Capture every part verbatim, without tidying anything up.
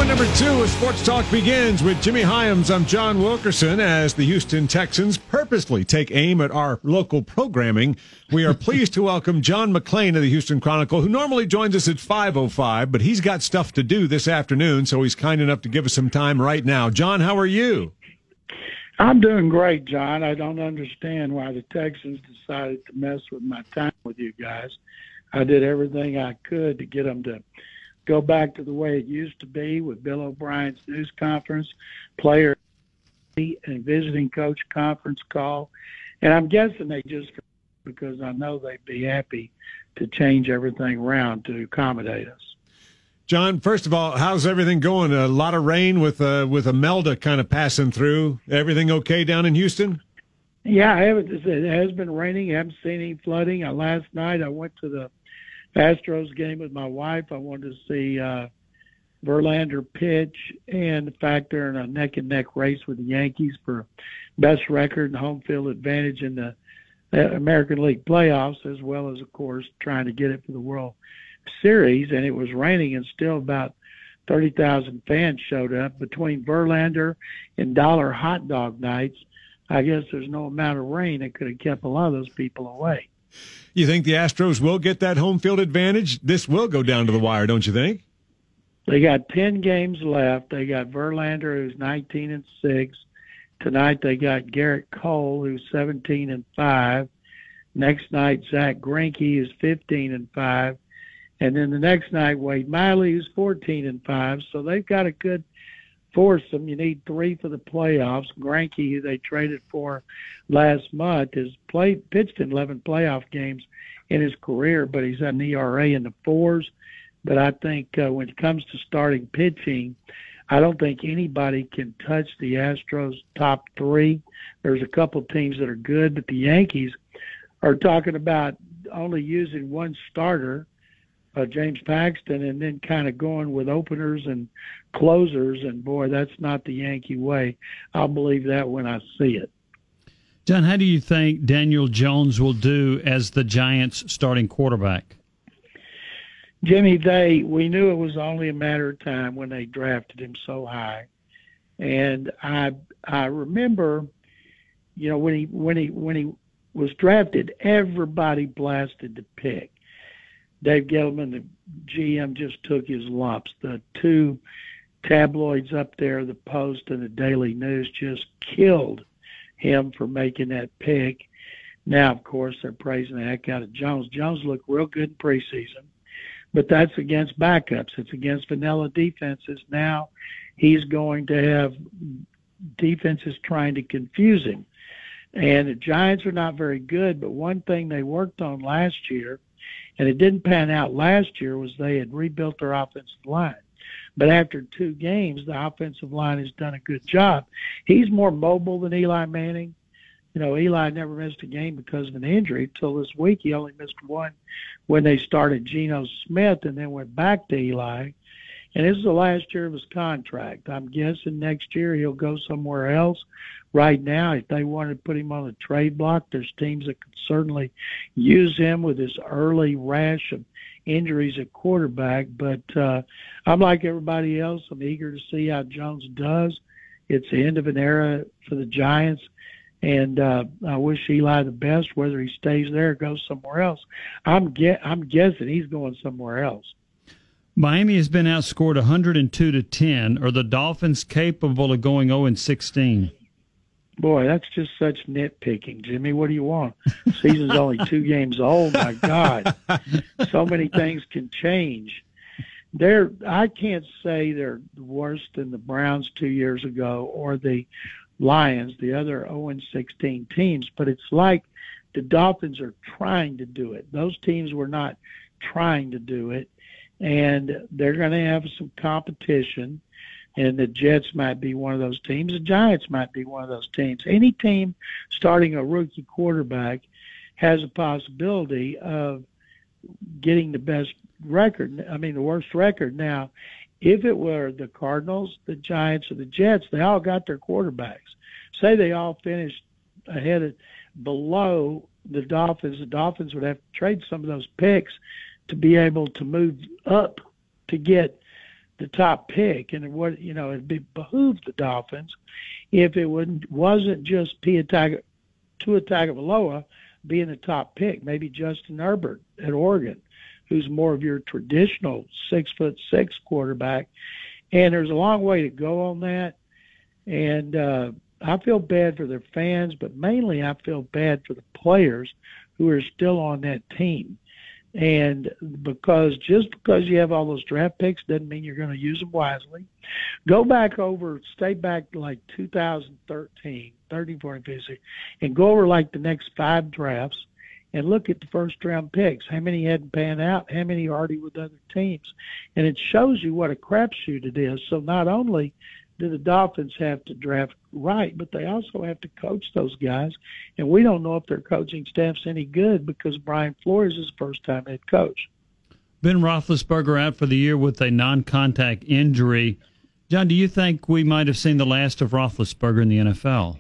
number two of Sports Talk begins with Jimmy Hyams. I'm John Wilkerson. As the Houston Texans purposely take aim at our local programming, we are pleased to welcome John McClain of the Houston Chronicle, who normally joins us at five oh five, but he's got stuff to do this afternoon, so he's kind enough to give us some time right now. John, how are you? I'm doing great, John. I don't understand why the Texans decided to mess with my time with you guys. I did everything I could to get them to go back to the way it used to be with Bill O'Brien's news conference, player and visiting coach conference call. And I'm guessing they just, because I know they'd be happy to change everything around to accommodate us. John, first of all, how's everything going? A lot of rain with uh, with Imelda kind of passing through. Everything okay down in Houston? Yeah, I haven't, it has been raining. I haven't seen any flooding. Uh, last night I went to the Astros game with my wife. I wanted to see uh, Verlander pitch, and the fact they're in a neck-and-neck race with the Yankees for best record and home field advantage in the uh, American League playoffs, as well as, of course, trying to get it for the World Series. And it was raining, and still about thirty thousand fans showed up. Between Verlander and Dollar hot dog nights, I guess there's no amount of rain that could have kept a lot of those people away. You think the Astros will get that home field advantage? This will go down to the wire, don't you think? They got ten games left. They got Verlander, who's nineteen and six. Tonight they got Garrett Cole, who's seventeen and five. Next night, Zach Greinke is fifteen and five. And then the next night, Wade Miley, who's fourteen and five. So they've got a good foursome. You need three for the playoffs. Greinke, who they traded for last month, has played pitched in eleven playoff games in his career, but he's at an E R A in the fours. But I think uh, when it comes to starting pitching, I don't think anybody can touch the Astros' top three. There's a couple teams that are good, but the Yankees are talking about only using one starter, uh, James Paxton, and then kind of going with openers and closers. And, boy, that's not the Yankee way. I'll believe that when I see it. John, how do you think Daniel Jones will do as the Giants' starting quarterback? Jimmy, they we knew it was only a matter of time when they drafted him so high. And I I remember, you know, when he when he when he was drafted, everybody blasted the pick. Dave Gettleman, the G M, just took his lumps. The two tabloids up there, the Post and the Daily News, just killed him for making that pick. Now, of course, they're praising the heck out of Jones. Jones looked real good in preseason, but that's against backups. It's against vanilla defenses. Now he's going to have defenses trying to confuse him. And the Giants are not very good, but one thing they worked on last year, and it didn't pan out last year, was they had rebuilt their offensive line. But after two games, the offensive line has done a good job. He's more mobile than Eli Manning. You know, Eli never missed a game because of an injury until this week. He only missed one when they started Geno Smith and then went back to Eli. And this is the last year of his contract. I'm guessing next year he'll go somewhere else. Right now, if they wanted to put him on a trade block, there's teams that could certainly use him with his early rash of injuries at quarterback. But uh, I'm like everybody else. I'm eager to see how Jones does. It's the end of an era for the Giants. And uh, I wish Eli the best, whether he stays there or goes somewhere else. I'm ge- I'm guessing he's going somewhere else. Miami has been outscored one hundred two to ten. Are the Dolphins capable of going oh and sixteen? Boy, that's just such nitpicking, Jimmy. What do you want? The season's only two games old. My God, so many things can change. They're I can't say they're worse than the Browns two years ago or the Lions, the other oh and sixteen teams, but it's like the Dolphins are trying to do it. Those teams were not trying to do it, and they're going to have some competition, and the Jets might be one of those teams. The Giants might be one of those teams. Any team starting a rookie quarterback has a possibility of getting the best record, I mean the worst record. Now, if it were the Cardinals, the Giants, or the Jets, they all got their quarterbacks. Say they all finished ahead of, below the Dolphins, the Dolphins would have to trade some of those picks to be able to move up to get the top pick, and what you know it behooved the Dolphins if it wouldn't, wasn't just Tua Tagovailoa being the top pick, maybe Justin Herbert at Oregon, who's more of your traditional six foot six quarterback. And there's a long way to go on that. And uh, I feel bad for their fans, but mainly I feel bad for the players who are still on that team. And because just because you have all those draft picks doesn't mean you're going to use them wisely. Go back over, stay back to like two thousand thirteen, thirteen, fourteen, fifteen, and go over like the next five drafts and look at the first round picks. How many hadn't panned out? How many are already with other teams? And it shows you what a crapshoot it is. So not only do the Dolphins have to draft right, but they also have to coach those guys. And we don't know if their coaching staff's any good because Brian Flores is the first-time head coach. Ben Roethlisberger out for the year with a non-contact injury. John, do you think we might have seen the last of Roethlisberger in the N F L?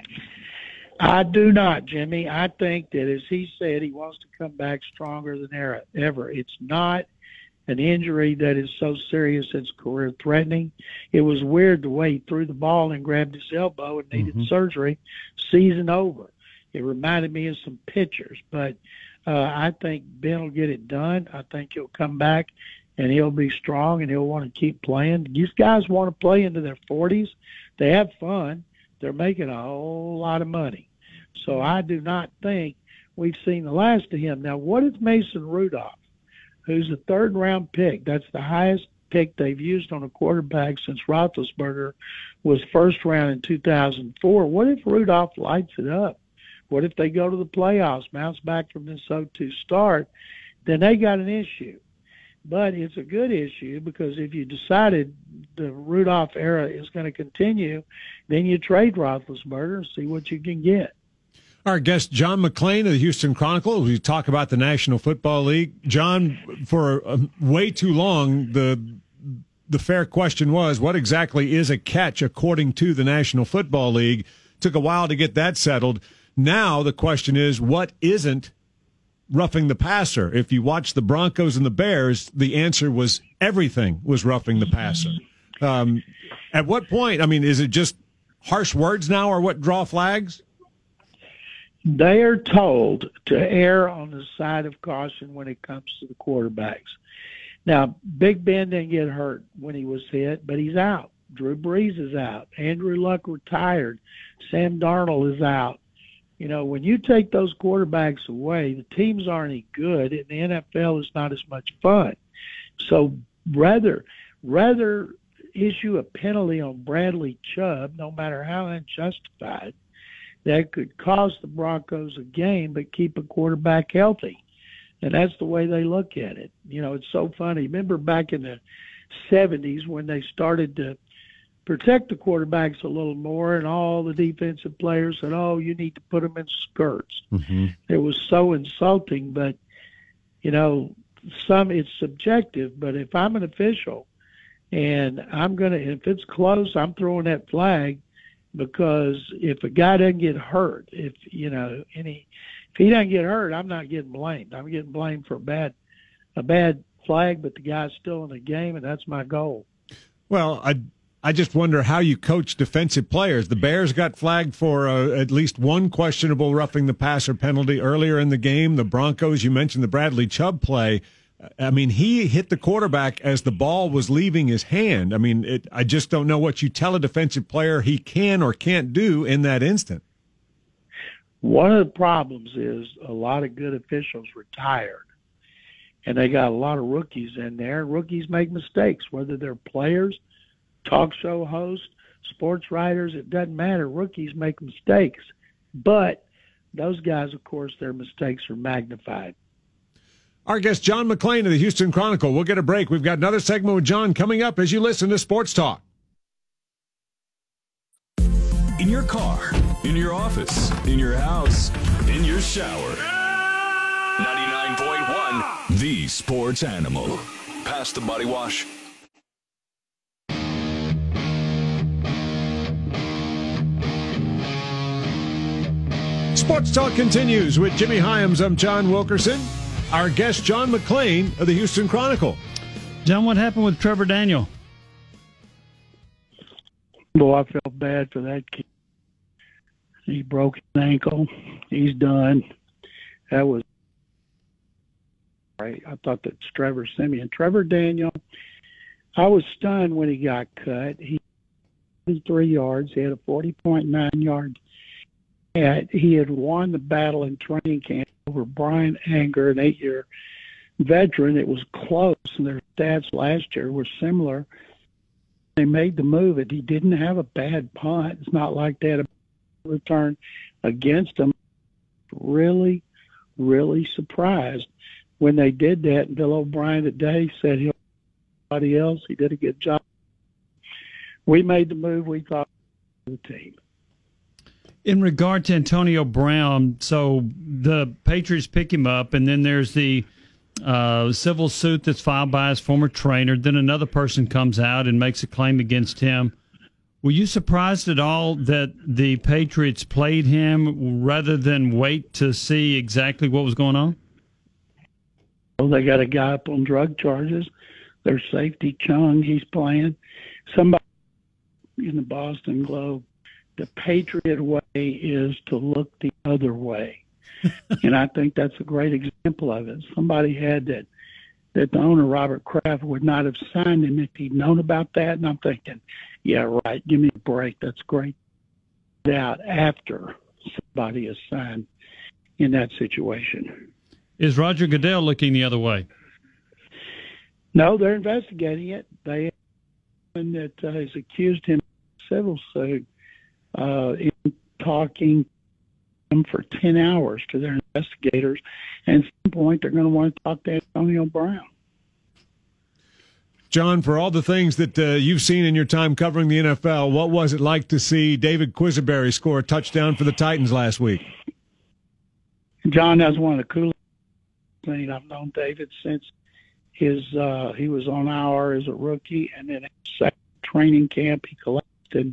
I do not, Jimmy. I think that, as he said, he wants to come back stronger than ever. It's not an injury that is so serious it's career-threatening. It was weird the way he threw the ball and grabbed his elbow and needed mm-hmm. surgery. Season over. It reminded me of some pitchers. But uh, I think Ben will get it done. I think he'll come back, and he'll be strong, and he'll want to keep playing. These guys want to play into their forties. They have fun. They're making a whole lot of money. So I do not think we've seen the last of him. Now, what if Mason Rudolph, who's a third-round pick, that's the highest pick they've used on a quarterback since Roethlisberger was first round in two thousand four. What if Rudolph lights it up? What if they go to the playoffs, bounce back from this oh two start? Then they got an issue. But it's a good issue because if you decided the Rudolph era is going to continue, then you trade Roethlisberger and see what you can get. Our guest, John McClain of the Houston Chronicle. We talk about the National Football League. John, for uh, way too long, the the fair question was, what exactly is a catch according to the National Football League? Took a while to get that settled. Now the question is, what isn't roughing the passer? If you watch the Broncos and the Bears, the answer was everything was roughing the passer. Um, at what point, I mean, is it just harsh words now or what draw flags? They are told to err on the side of caution when it comes to the quarterbacks. Now, Big Ben didn't get hurt when he was hit, but he's out. Drew Brees is out. Andrew Luck retired. Sam Darnold is out. You know, when you take those quarterbacks away, the teams aren't any good, and the N F L is not as much fun. So rather, rather issue a penalty on Bradley Chubb, no matter how unjustified, that could cost the Broncos a game but keep a quarterback healthy. And that's the way they look at it. You know, it's so funny. Remember back in the seventies when they started to protect the quarterbacks a little more and all the defensive players said, oh, you need to put them in skirts. Mm-hmm. It was so insulting. But, you know, some it's subjective. But if I'm an official and I'm going to – if it's close, I'm throwing that flag. Because if a guy doesn't get hurt, if you know any, if he doesn't get hurt, I'm not getting blamed. I'm getting blamed for a bad, a bad flag, but the guy's still in the game, and that's my goal. Well, I I just wonder how you coach defensive players. The Bears got flagged for uh, at least one questionable roughing the passer penalty earlier in the game. The Broncos, you mentioned the Bradley Chubb play. I mean, he hit the quarterback as the ball was leaving his hand. I mean, it, I just don't know what you tell a defensive player he can or can't do in that instant. One of the problems is a lot of good officials retired, and they got a lot of rookies in there. Rookies make mistakes, whether they're players, talk show hosts, sports writers, it doesn't matter. Rookies make mistakes. But those guys, of course, their mistakes are magnified. Our guest, John McClain of the Houston Chronicle. We'll get a break. We've got another segment with John coming up as you listen to Sports Talk. In your car, in your office, in your house, in your shower. ninety-nine point one, The Sports Animal. Pass the body wash. Sports Talk continues with Jimmy Hyams. I'm John Wilkerson. Our guest, John McClain of the Houston Chronicle. John, what happened with Trevor Daniel? Boy, I felt bad for that kid. He broke his ankle. He's done. That was right. I thought that's Trevor Siemian. Trevor Daniel, I was stunned when he got cut. He had three yards. He had a forty point nine yard at. He had won the battle in training camp over Brian Anger, an eight-year veteran. It was close, and their stats last year were similar. They made the move. It he didn't have a bad punt. It's not like they had a return against him. Really, really surprised when they did that. And Bill O'Brien today said he'll somebody else. He did a good job. We made the move we thought for the team. In regard to Antonio Brown, so the Patriots pick him up, and then there's the uh, civil suit that's filed by his former trainer. Then another person comes out and makes a claim against him. Were you surprised at all that the Patriots played him rather than wait to see exactly what was going on? Well, they got a guy up on drug charges. Their safety, Chung, he's playing. Somebody in the Boston Globe, the Patriot way is to look the other way. And I think that's a great example of it. Somebody had that, that the owner, Robert Kraft, would not have signed him if he'd known about that. And I'm thinking, yeah, right, give me a break. That's great. Out after somebody is signed in that situation. Is Roger Goodell looking the other way? No, they're investigating it. They have one that uh, has accused him of civil suit uh, in talking him for ten hours to their investigators. And at some point, they're going to want to talk to Antonio Brown. John, for all the things that uh, you've seen in your time covering the N F L, what was it like to see David Quisenberry score a touchdown for the Titans last week? John, that's one of the coolest things. I've known David since his uh, he was on our as a rookie, and then at training camp he collected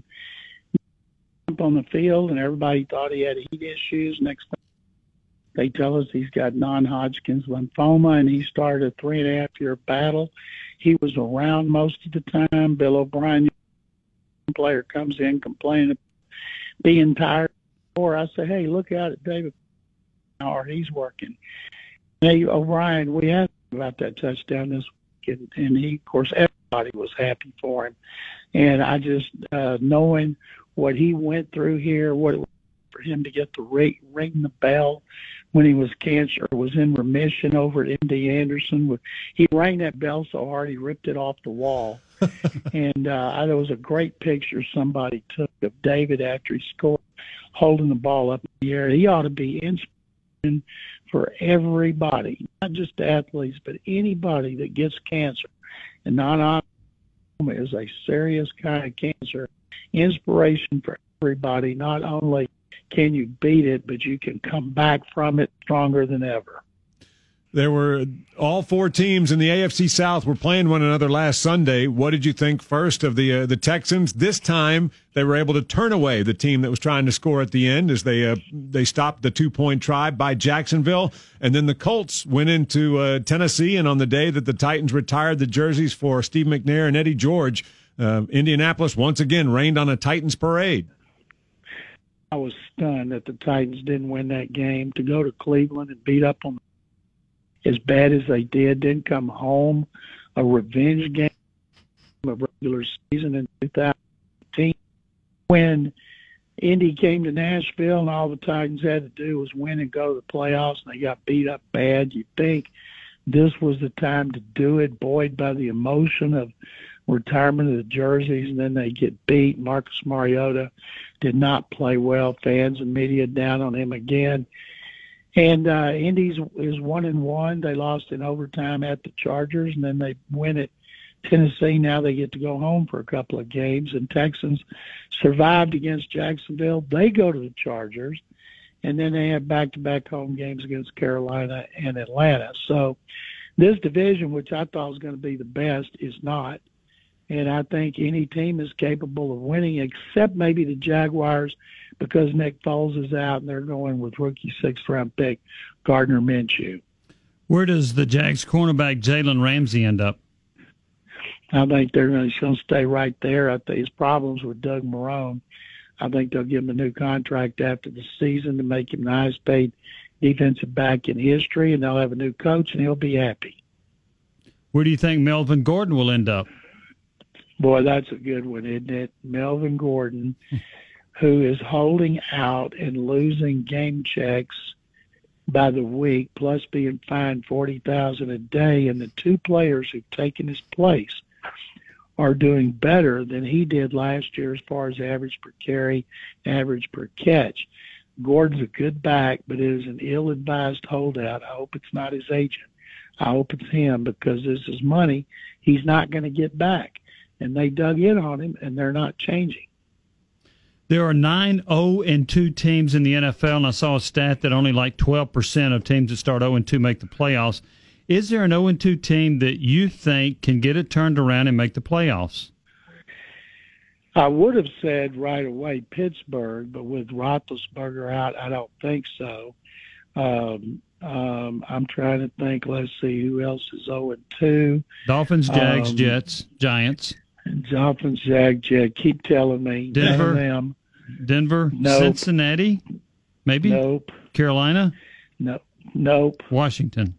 on the field, and everybody thought he had heat issues. Next thing they tell us he's got non-Hodgkin's lymphoma, and he started a three and a half year battle. He was around most of the time. Bill O'Brien, player, comes in complaining of being tired. Or I say, hey, look out at David how hard he's working. Hey, O'Brien, we asked him about that touchdown this week, and, and he, of course, everybody was happy for him. And I just, uh, knowing what he went through here, what it was for him to get the ring, ring the bell when he was cancer, was in remission over at M D Anderson. He rang that bell so hard he ripped it off the wall. and uh, there was a great picture somebody took of David after he scored, holding the ball up in the air. He ought to be inspiration for everybody, not just athletes, but anybody that gets cancer. And non-melanoma is a serious kind of cancer. Inspiration for everybody. Not only can you beat it, but you can come back from it stronger than ever. There were all four teams in the A F C South were playing one another last Sunday. What did you think first of the uh, the Texans? This time they were able to turn away the team that was trying to score at the end as they uh, they stopped the two-point try by Jacksonville. And then the Colts went into uh, Tennessee, and on the day that the Titans retired the jerseys for Steve McNair and Eddie George, uh, Indianapolis once again rained on a Titans parade. I was stunned that the Titans didn't win that game. To go to Cleveland and beat up on them as bad as they did, didn't come home, a revenge game of regular season in two thousand eighteen. When Indy came to Nashville and all the Titans had to do was win and go to the playoffs, and they got beat up bad, you'd think this was the time to do it, buoyed by the emotion of retirement of the jerseys, and then they get beat. Marcus Mariota did not play well. Fans and media down on him again. And uh, Indy's is one and one. They lost in overtime at the Chargers, and then they win at Tennessee. Now they get to go home for a couple of games. And Texans survived against Jacksonville. They go to the Chargers, and then they have back-to-back home games against Carolina and Atlanta. So this division, which I thought was going to be the best, is not. And I think any team is capable of winning, except maybe the Jaguars, because Nick Foles is out and they're going with rookie sixth-round pick Gardner Minshew. Where does the Jags cornerback Jalen Ramsey end up? I think they're going to stay right there. I think his problems with Doug Marrone, I think they'll give him a new contract after the season to make him the highest paid defensive back in history, and they'll have a new coach, and he'll be happy. Where do you think Melvin Gordon will end up? Boy, that's a good one, isn't it? Melvin Gordon, who is holding out and losing game checks by the week, plus being fined forty thousand dollars a day, and the two players who've taken his place are doing better than he did last year as far as average per carry, average per catch. Gordon's a good back, but it is an ill-advised holdout. I hope it's not his agent. I hope it's him, because this is money he's not going to get back. And they dug in on him, and they're not changing. There are nine oh and two teams in the N F L, and I saw a stat that only like twelve percent of teams that start oh and two make the playoffs. Is there an oh and two team that you think can get it turned around and make the playoffs? I would have said right away Pittsburgh, but with Roethlisberger out, I don't think so. Um, um, I'm trying to think. Let's see who else is oh and two. Dolphins, Jags, um, Jets, Giants. Dolphins, Jags, Jets. Keep telling me. Denver, them. Denver, Nope. Cincinnati, maybe. Nope. Carolina. No. Nope. Washington.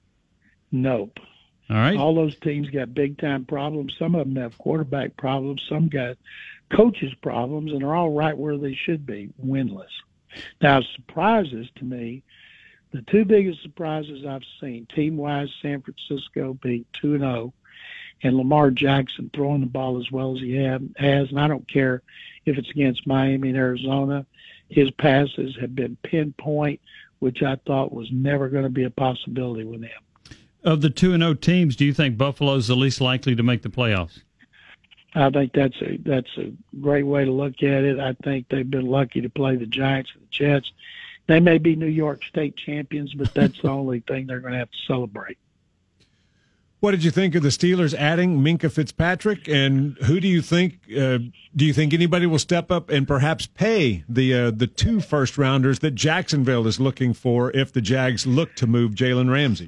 Nope. All right. All those teams got big-time problems. Some of them have quarterback problems. Some got coaches problems, and are all right where they should be, winless. Now, surprises to me, the two biggest surprises I've seen, team-wise, San Francisco being two and oh, and Lamar Jackson throwing the ball as well as he have, has, and I don't care if it's against Miami and Arizona. His passes have been pinpoint, which I thought was never going to be a possibility with him. Of the two and oh teams, do you think Buffalo's the least likely to make the playoffs? I think that's a that's a great way to look at it. I think they've been lucky to play the Giants and the Jets. They may be New York State champions, but that's the only thing they're going to have to celebrate. What did you think of the Steelers adding Minkah Fitzpatrick, and who do you think uh, do you think anybody will step up and perhaps pay the uh, the two first rounders that Jacksonville is looking for if the Jags look to move Jalen Ramsey?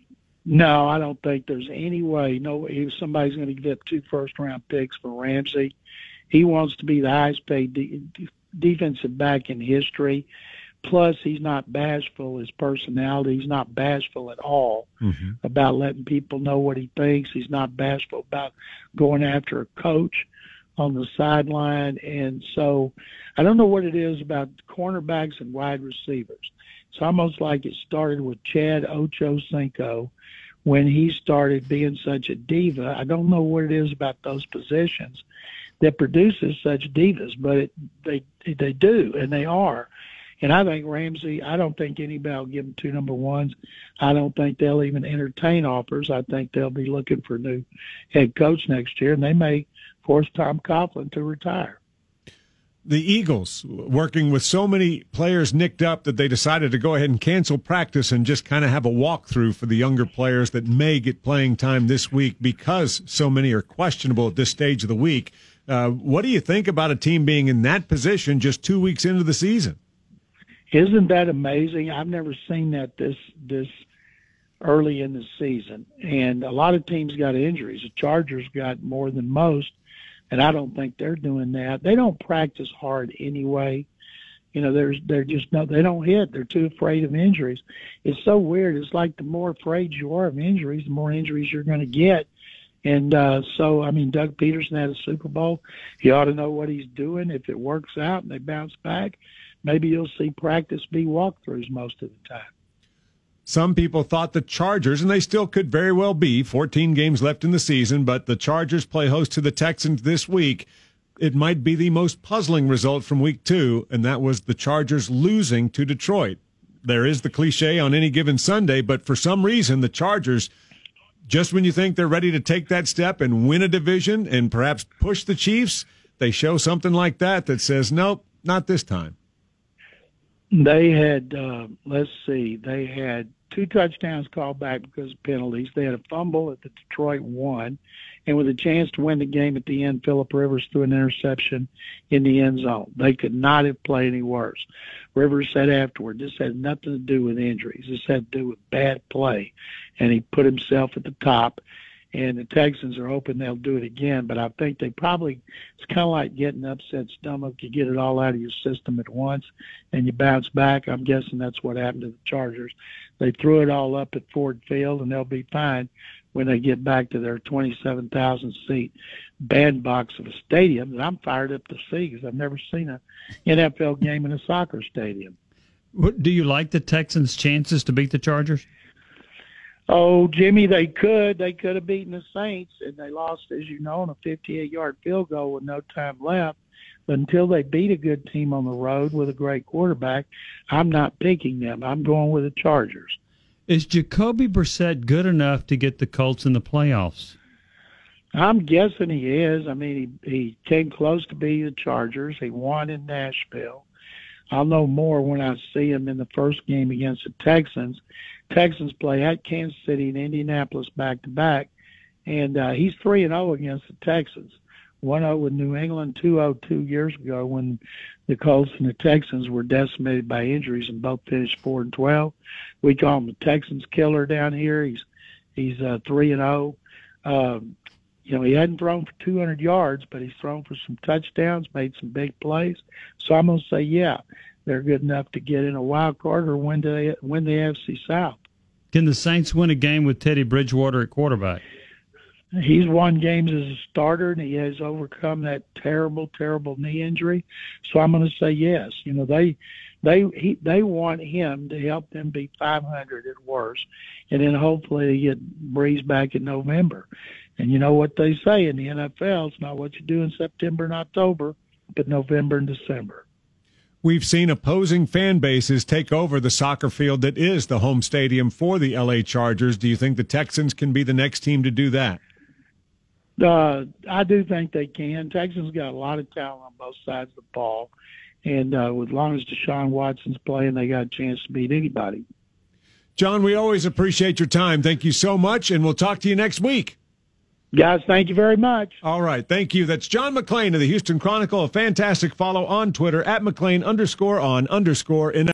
No, I don't think there's any way. No, if somebody's going to give up two first-round picks for Ramsey. He wants to be the highest-paid de- defensive back in history. Plus, he's not bashful. His personality, he's not bashful at all mm-hmm. about letting people know what he thinks. He's not bashful about going after a coach on the sideline. And so I don't know what it is about cornerbacks and wide receivers. It's almost like it started with Chad Ochocinco when he started being such a diva. I don't know what it is about those positions that produces such divas, but it, they they do, and they are. And I think Ramsey, I don't think anybody will give him two number ones. I don't think they'll even entertain offers. I think they'll be looking for a new head coach next year, and they may force Tom Coughlin to retire. The Eagles, working with so many players nicked up that they decided to go ahead and cancel practice and just kind of have a walkthrough for the younger players that may get playing time this week because so many are questionable at this stage of the week. Uh, what do you think about a team being in that position just two weeks into the season? Isn't that amazing? I've never seen that this this early in the season. And a lot of teams got injuries. The Chargers got more than most, and I don't think they're doing that. They don't practice hard anyway. You know, there's they're just no, they don't hit. They're too afraid of injuries. It's so weird. It's like the more afraid you are of injuries, the more injuries you're going to get. And uh, so, I mean, Doug Peterson had a Super Bowl. He ought to know what he's doing. If it works out and they bounce back, maybe you'll see practice be walkthroughs most of the time. Some people thought the Chargers, and they still could very well be, fourteen games left in the season, but the Chargers play host to the Texans this week. It might be the most puzzling result from week two, and that was the Chargers losing to Detroit. There is the cliche on any given Sunday, but for some reason, the Chargers, just when you think they're ready to take that step and win a division and perhaps push the Chiefs, they show something like that that says, nope, not this time. They had, uh, let's see, they had two touchdowns called back because of penalties. They had a fumble at the Detroit one, and with a chance to win the game at the end, Phillip Rivers threw an interception in the end zone. They could not have played any worse. Rivers said afterward, this had nothing to do with injuries. This had to do with bad play, and he put himself at the top. and the Texans are hoping they'll do it again. But I think they probably, it's kind of like getting an upset stomach. You get it all out of your system at once, and you bounce back. I'm guessing that's what happened to the Chargers. They threw it all up at Ford Field, and they'll be fine when they get back to their twenty-seven thousand seat bandbox of a stadium that I'm fired up to see because I've never seen a N F L game in a soccer stadium. What, do you like the Texans' chances to beat the Chargers? Oh, Jimmy, they could. They could have beaten the Saints, and they lost, as you know, on a fifty-eight-yard field goal with no time left. But until they beat a good team on the road with a great quarterback, I'm not picking them. I'm going with the Chargers. Is Jacoby Brissett good enough to get the Colts in the playoffs? I'm guessing he is. I mean, he, he came close to beating the Chargers. He won in Nashville. I'll know more when I see him in the first game against the Texans. Texans play at Kansas City and Indianapolis back-to-back, and uh, he's three and oh against the Texans. one oh with New England, two oh two years ago when the Colts and the Texans were decimated by injuries and both finished four and twelve. We call him the Texans killer down here. He's he's uh, three and oh. Um, you know, he hadn't thrown for two hundred yards, but he's thrown for some touchdowns, made some big plays. So I'm going to say, yeah, they're good enough to get in a wild card or win the win the A F C South. Can the Saints win a game with Teddy Bridgewater at quarterback? He's won games as a starter, and he has overcome that terrible, terrible knee injury. So I'm going to say yes. You know, they they he, they want him to help them be five hundred at worst, and then hopefully they get Breeze back in November. And you know what they say in the N F L, it's not what you do in September and October, but November and December. We've seen opposing fan bases take over the soccer field that is the home stadium for the L A Chargers. Do you think the Texans can be the next team to do that? Uh, I do think they can. Texans got a lot of talent on both sides of the ball. And uh, as long as Deshaun Watson's playing, they got a chance to beat anybody. John, we always appreciate your time. Thank you so much, and we'll talk to you next week. Guys, thank you very much. All right, thank you. That's John McClain of the Houston Chronicle. A fantastic follow on Twitter at McClain underscore on underscore in